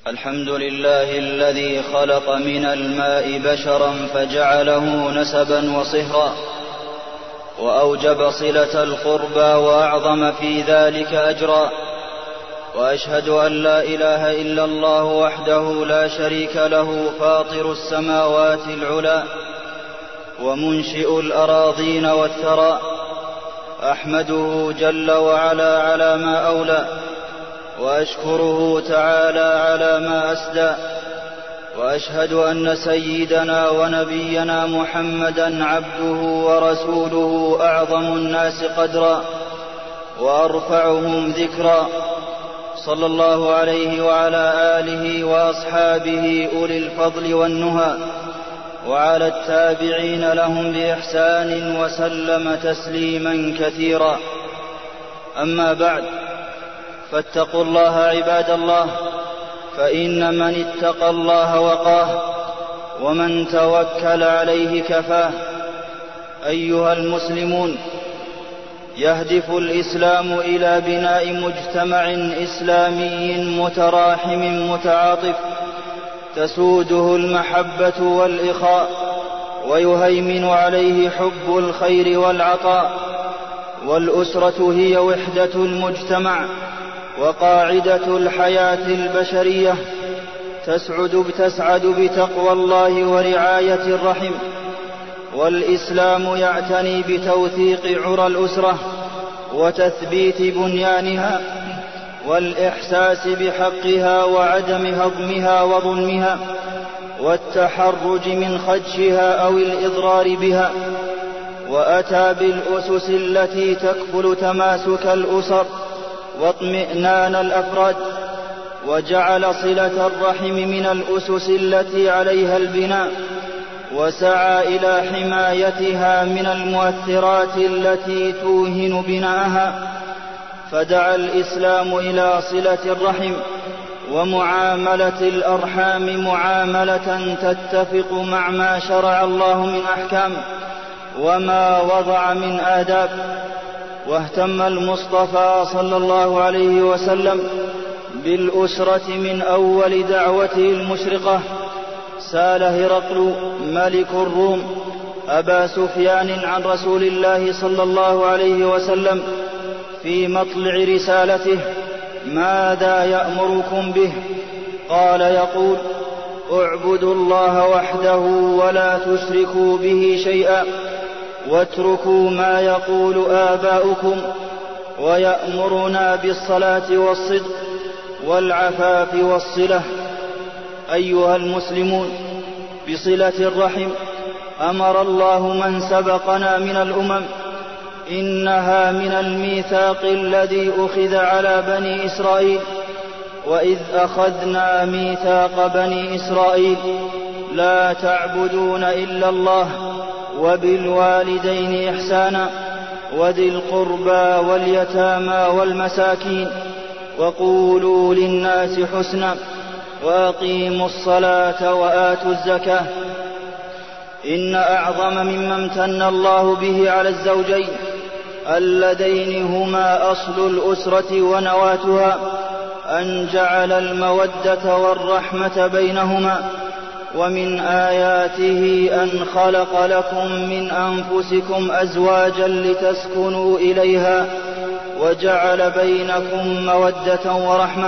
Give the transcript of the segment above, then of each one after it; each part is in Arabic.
الحمد لله الذي خلق من الماء بشرا فجعله نسبا وصهرا، وأوجب صلة القربى وأعظم في ذلك أجرا، وأشهد أن لا إله إلا الله وحده لا شريك له فاطر السماوات العلى ومنشئ الأراضين والثرى، أحمده جل وعلا على ما أولى، وأشكره تعالى على ما أسدى، وأشهد أن سيدنا ونبينا محمدا عبده ورسوله أعظم الناس قدرا وأرفعهم ذكرا، صلى الله عليه وعلى آله وأصحابه أولي الفضل والنهى، وعلى التابعين لهم بإحسان وسلم تسليما كثيرا. أما بعد، فاتقوا الله عباد الله، فإن من اتقى الله وقاه، ومن توكل عليه كفاه. أيها المسلمون، يهدف الإسلام إلى بناء مجتمع إسلامي متراحم متعاطف تسوده المحبة والإخاء، ويهيمن عليه حب الخير والعطاء. والأسرة هي وحدة المجتمع وقاعدة الحياة البشرية، تسعد بتقوى الله ورعاية الرحم. والإسلام يعتني بتوثيق عرى الأسرة وتثبيت بنيانها، والإحساس بحقها وعدم هضمها وظلمها، والتحرج من خدشها أو الإضرار بها. وأتى بالأسس التي تكفل تماسك الأسر واطمئنان الأفراد، وجعل صلة الرحم من الأسس التي عليها البناء، وسعى إلى حمايتها من المؤثرات التي توهن بناءها. فدعا الإسلام إلى صلة الرحم ومعاملة الأرحام معاملة تتفق مع ما شرع الله من أحكام وما وضع من آداب. واهتم المصطفى صلى الله عليه وسلم بالأسرة من أول دعوته المشرقة. سأل هرقل ملك الروم أبا سفيان عن رسول الله صلى الله عليه وسلم في مطلع رسالته: ماذا يأمركم به؟ قال: يقول: اعبدوا الله وحده ولا تشركوا به شيئا، واتركوا ما يقول آباؤكم. ويأمرنا بالصلاة والصدق والعفاف والصلة. أيها المسلمون، بصلة الرحم أمر الله من سبقنا من الأمم. إنها من الميثاق الذي أخذ على بني إسرائيل: وإذ أخذنا ميثاق بني إسرائيل لا تعبدون إلا الله وبالوالدين إحسانا وذي القربى واليتامى والمساكين وقولوا للناس حسنا وأقيموا الصلاة وآتوا الزكاة. إن أعظم مما امتن الله به على الزوجين اللذين هما أصل الأسرة ونواتها أن جعل المودة والرحمة بينهما. ومن آياته أن خلق لكم من أنفسكم أزواجا لتسكنوا إليها وجعل بينكم مودة ورحمة.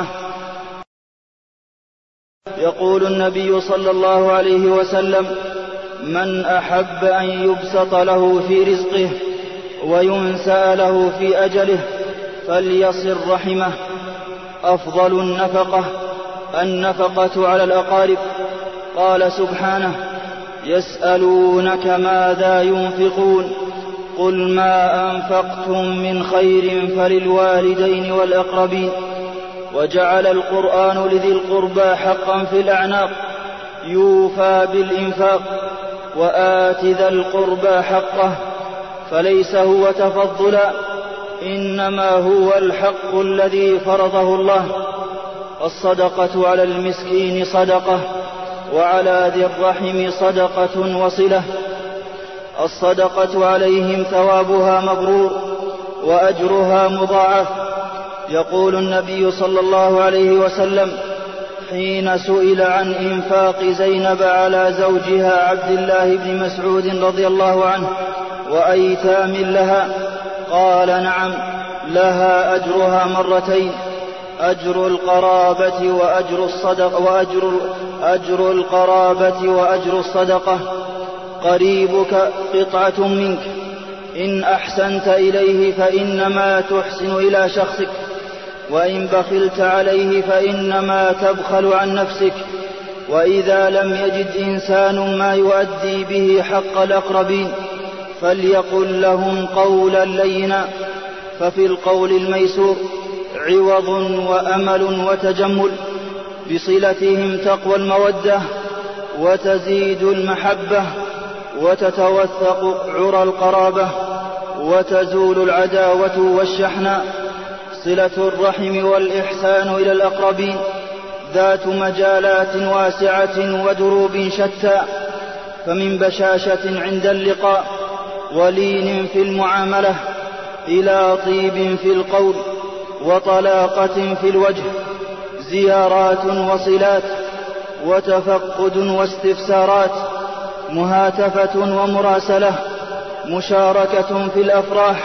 يقول النبي صلى الله عليه وسلم: من أحب أن يبسط له في رزقه وينسأ له في أجله فليصل رحمه. أفضل النفقة على الأقارب. قال سبحانه: يسألونك ماذا ينفقون قل ما أنفقتم من خير فللوالدين والأقربين. وجعل القرآن لذي القربى حقا في الأعناق يوفى بالإنفاق. وآت ذا القربى حقه، فليس هو تفضلا، إنما هو الحق الذي فرضه الله. الصدقة على المسكين صدقة، وعلى ذي الرحم صدقة وصلة. الصدقة عليهم ثوابها مبرور وأجرها مضاعف. يقول النبي صلى الله عليه وسلم: حين سئل عن إنفاق زينب على زوجها عبد الله بن مسعود رضي الله عنه وأيتام لها، قال: نعم، لها أجرها مرتين، أجر القرابة وأجر الصدقة. قريبك قطعة منك، إن أحسنت إليه فإنما تحسن إلى شخصك، وإن بخلت عليه فإنما تبخل عن نفسك. وإذا لم يجد إنسان ما يؤدي به حق الأقربين فليقل لهم قولا لينا، ففي القول الميسور عوض وأمل وتجمل. بصلتهم تقوى المودة وتزيد المحبة وتتوثق عرى القرابة وتزول العداوة والشحناء. صلة الرحم والإحسان إلى الأقربين ذات مجالات واسعة ودروب شتى، فمن بشاشة عند اللقاء ولين في المعاملة إلى طيب في القول وطلاقة في الوجه، زيارات وصلات وتفقد واستفسارات، مهاتفة ومراسلة، مشاركة في الأفراح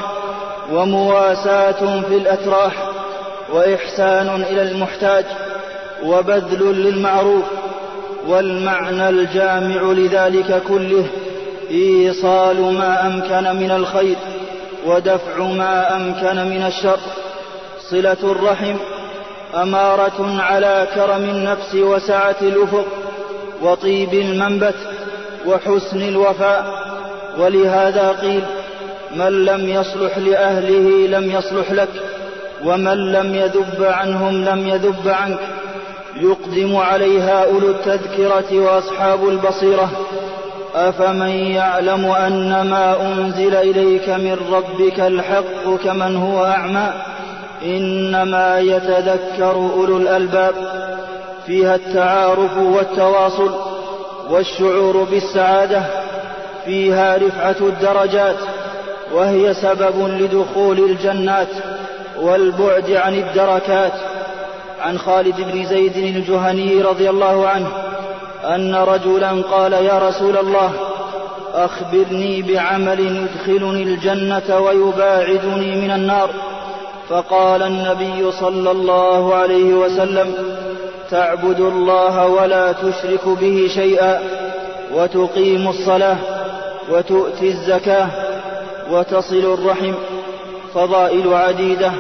ومواساة في الأتراح، وإحسان إلى المحتاج وبذل للمعروف. والمعنى الجامع لذلك كله إيصال ما أمكن من الخير ودفع ما أمكن من الشر. صلة الرحم أمارة على كرم النفس وسعة الأفق وطيب المنبت وحسن الوفاء. ولهذا قيل: من لم يصلح لأهله لم يصلح لك، ومن لم يذب عنهم لم يذب عنك. يقدم عليها أولو التذكرة وأصحاب البصيرة: أفمن يعلم أن ما أنزل إليك من ربك الحق كمن هو أعمى، إنما يتذكر أولو الألباب. فيها التعارف والتواصل والشعور بالسعادة، فيها رفعة الدرجات وهي سبب لدخول الجنات والبعد عن الدركات. عن خالد بن زيد الجهني رضي الله عنه أن رجلا قال: يا رسول الله، أخبرني بعمل يدخلني الجنة ويباعدني من النار. فقال النبي صلى الله عليه وسلم: تعبد الله ولا تشرك به شيئا، وتقيم الصلاة، وتؤتي الزكاة، وتصل الرحم. فضائل عديدة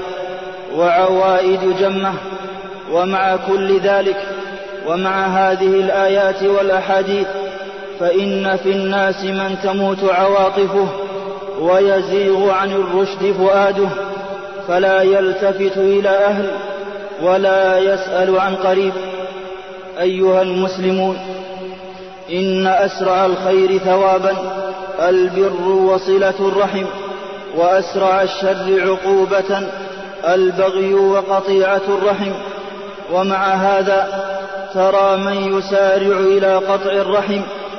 وعوائد جمة. ومع كل ذلك ومع هذه الآيات والأحاديث فإن في الناس من تموت عواطفه ويزيغ عن الرشد فؤاده، فلا يلتفت إلى أهل ولا يسأل عن قريب. أيها المسلمون، إن أسرع الخير ثوابا البر وصلة الرحم، وأسرع الشر عقوبة البغي وقطيعة الرحم. ومع هذا ترى من يسارع إلى قطع الرحم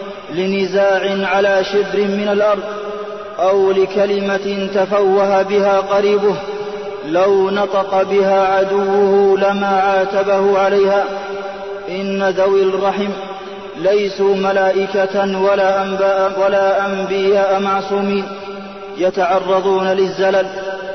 لنزاع على شبر من الأرض أو لكلمة تفوه بها قريبه، لو نطق بها عدوه لما عاتبه عليها. إن ذوي الرحم ليسوا ملائكة ولا أنبياء معصومين، يتعرضون للزلل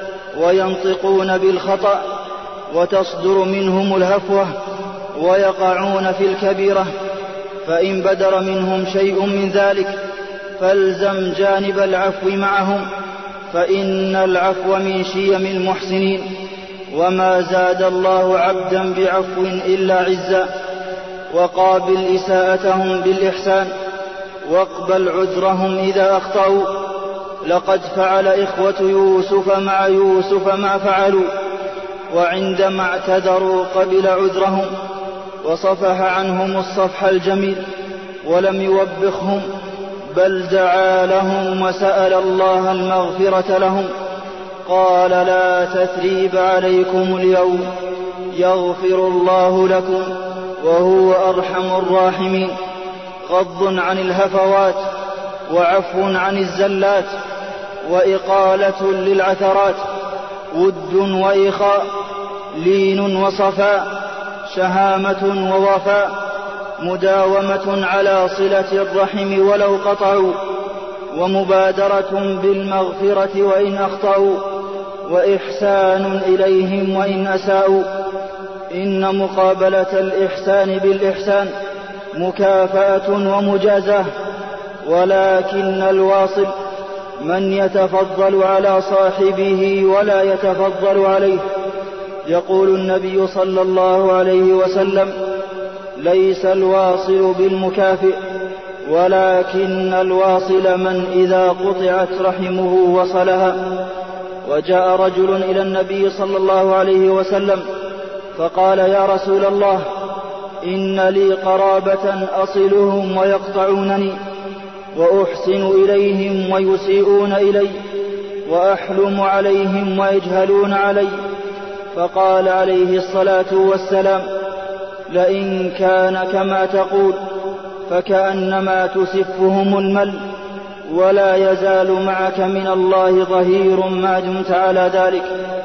وينطقون بالخطأ وتصدر منهم الهفوة ويقعون في الكبيرة. فإن بدر منهم شيء من ذلك فالزم جانب العفو معهم، فإن العفو من شيم المحسنين. وما زاد الله عبدا بعفو إلا عزا. وقابل إساءتهم بالإحسان، واقبل عذرهم إذا أخطأوا. لقد فعل إخوة يوسف مع يوسف ما فعلوا، وعندما اعتذروا قبل عذرهم وصفح عنهم الصفح الجميل ولم يوبخهم، بل دعا لهم وسأل الله المغفرة لهم. قال: لا تثريب عليكم اليوم، يغفر الله لكم وهو أرحم الراحمين. غض عن الهفوات، وعفو عن الزلات، وإقالة للعثرات، ود وإخاء، لين وصفاء، شهامة ووفاء، مداومة على صلة الرحم ولو قطعوا، ومبادرة بالمغفرة وإن أخطأوا، وإحسان إليهم وإن أساءوا. إن مقابلة الإحسان بالإحسان مكافأة ومجازاة، ولكن الواصل من يتفضل على صاحبه ولا يتفضل عليه. يقول النبي صلى الله عليه وسلم: ليس الواصل بالمكافئ، ولكن الواصل من إذا قطعت رحمه وصلها. وجاء رجل إلى النبي صلى الله عليه وسلم فقال: يا رسول الله، إن لي قرابة أصلهم ويقطعونني، وأحسن إليهم ويسيئون إلي، وأحلم عليهم ويجهلون علي. فقال عليه الصلاة والسلام: لئن كان كما تقول فكأنما تسفهم المل، ولا يزال معك من الله ظهير ما دمت على ذلك.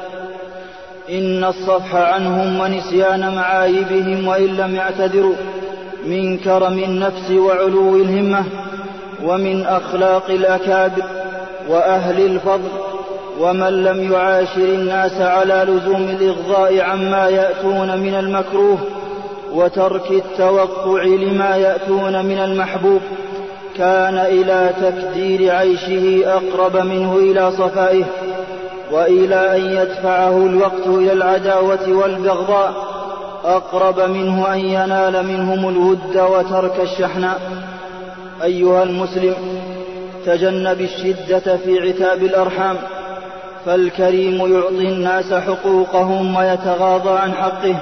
إن الصفح عنهم ونسيان معايبهم وإن لم يعتذروا من كرم النفس وعلو الهمة، ومن أخلاق الأكابر وأهل الفضل. ومن لم يعاشر الناس على لزوم الإغضاء عما يأتون من المكروه وترك التوقع لما يأتون من المحبوب كان إلى تكدير عيشه أقرب منه إلى صفائه، وإلى أن يدفعه الوقت إلى العداوة والبغضاء أقرب منه أن ينال منهم الود وترك الشحناء. أيها المسلم، تجنب الشدة في عتاب الأرحام، فالكريم يعطي الناس حقوقهم ويتغاضى عن حقه.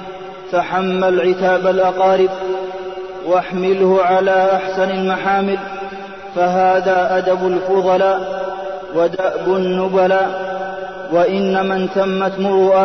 تحمل عتاب الأقارب واحمله على أحسن المحامل، فهذا أدب الفضلاء ودأب النبلاء. وإن من تمت مروءته